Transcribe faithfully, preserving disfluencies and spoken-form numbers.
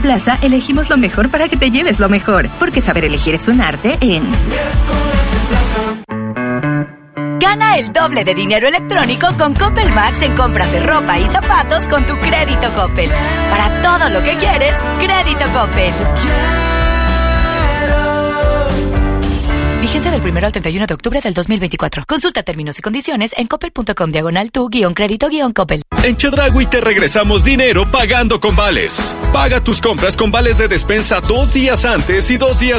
Plaza elegimos lo mejor para que te lleves lo mejor, porque saber elegir es un arte en... Gana el doble de dinero electrónico con Coppel Max en compras de ropa y zapatos con tu crédito Coppel. Para todo lo que quieres, crédito Coppel. Vigencia del primero al treinta y uno de octubre del dos mil veinticuatro. Consulta términos y condiciones en coppel.com diagonal tu guión crédito guión Coppel. En Chedraui te regresamos dinero pagando con vales. Paga tus compras con vales de despensa dos días antes y dos días